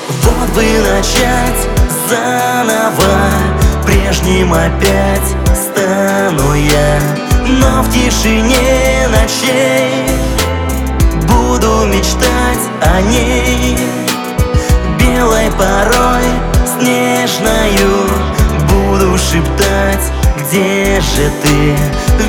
Вот бы начать заново, прежним опять стану я. Но в тишине ночей буду мечтать о ней, белой порой снежною буду шептать: где же ты?